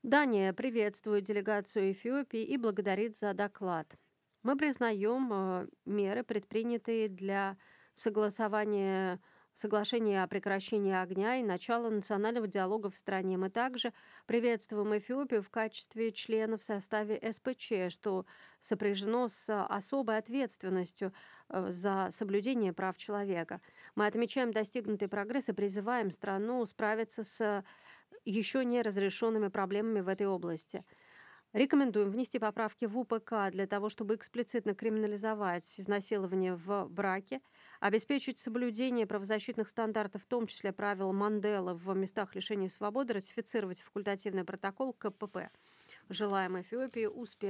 Дания приветствует делегацию Эфиопии и благодарит за доклад. Мы признаем меры, предпринятые для согласования соглашения о прекращении огня и начала национального диалога в стране. Мы также приветствуем Эфиопию в качестве члена в составе СПЧ, что сопряжено с особой ответственностью за соблюдение прав человека. Мы отмечаем достигнутый прогресс и призываем страну справиться с еще не разрешенными проблемами в этой области. Рекомендуем внести поправки в УПК для того, чтобы эксплицитно криминализовать изнасилование в браке, обеспечить соблюдение правозащитных стандартов, в том числе правил Манделы в местах лишения свободы, ратифицировать факультативный протокол к КПП. Желаем Эфиопии успеха.